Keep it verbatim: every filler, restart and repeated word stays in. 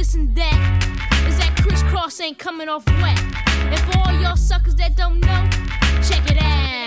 this and that is that crisscross ain't coming off wet. And for all y'all suckers that don't know, check it out.